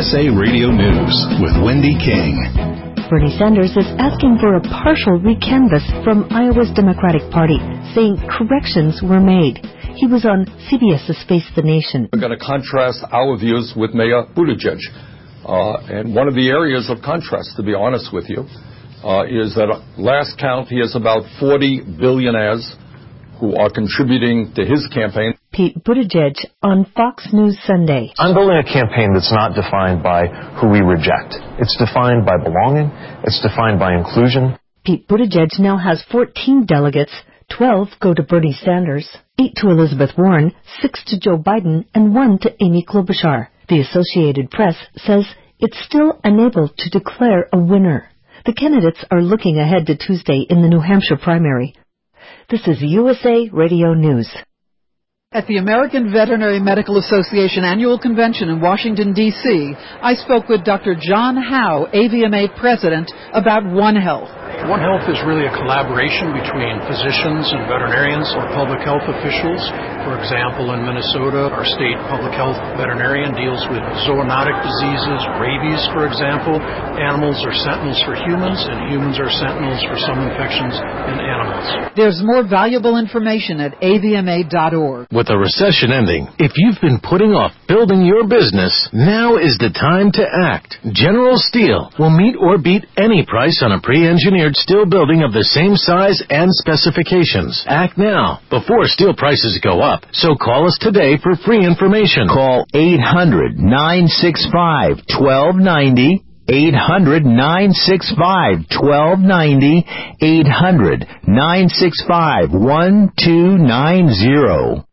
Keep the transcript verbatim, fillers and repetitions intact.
S A Radio News with Wendy King. Bernie Sanders is asking for a partial recanvass from Iowa's Democratic Party, saying corrections were made. He was on C B S's Face the Nation. We're going to contrast our views with Mayor Buttigieg. Uh, and one of the areas of contrast, to be honest with you, uh, is that last count he has about forty billionaires who are contributing to his campaign. Pete Buttigieg on Fox News Sunday. I'm building a campaign that's not defined by who we reject. It's defined by belonging. It's defined by inclusion. Pete Buttigieg now has fourteen delegates. twelve go to Bernie Sanders, eight to Elizabeth Warren, six to Joe Biden, and one to Amy Klobuchar. The Associated Press says it's still unable to declare a winner. The candidates are looking ahead to Tuesday in the New Hampshire primary. This is U S A Radio News. At the American Veterinary Medical Association Annual Convention in Washington, D C, I spoke with Doctor John Howe, A V M A President, about One Health. One Health is really a collaboration between physicians and veterinarians or public health officials. For example, in Minnesota, our state public health veterinarian deals with zoonotic diseases, rabies, for example. Animals are sentinels for humans, and humans are sentinels for some infections in animals. There's more valuable information at A V M A dot org. With the recession ending, if you've been putting off building your business, now is the time to act. General Steel will meet or beat any price on a pre-engineered steel building of the same size and specifications. Act now, before steel prices go up. So call us today for free information. Call eight hundred, nine six five, one two nine zero. eight hundred, nine six five, one two nine zero. eight hundred, nine six five, one two nine zero.